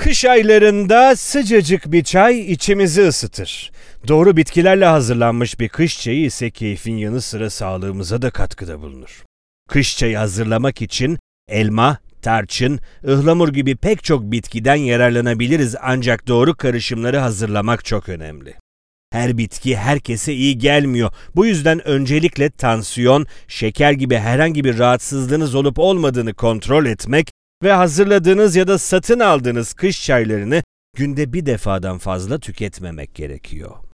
Kış aylarında sıcacık bir çay içimizi ısıtır. Doğru bitkilerle hazırlanmış bir kış çayı ise keyfin yanı sıra sağlığımıza da katkıda bulunur. Kış çayı hazırlamak için elma, tarçın, ıhlamur gibi pek çok bitkiden yararlanabiliriz ancak doğru karışımları hazırlamak çok önemli. Her bitki herkese iyi gelmiyor. Bu yüzden öncelikle tansiyon, şeker gibi herhangi bir rahatsızlığınız olup olmadığını kontrol etmek ve hazırladığınız ya da satın aldığınız kış çaylarını günde bir defadan fazla tüketmemek gerekiyor.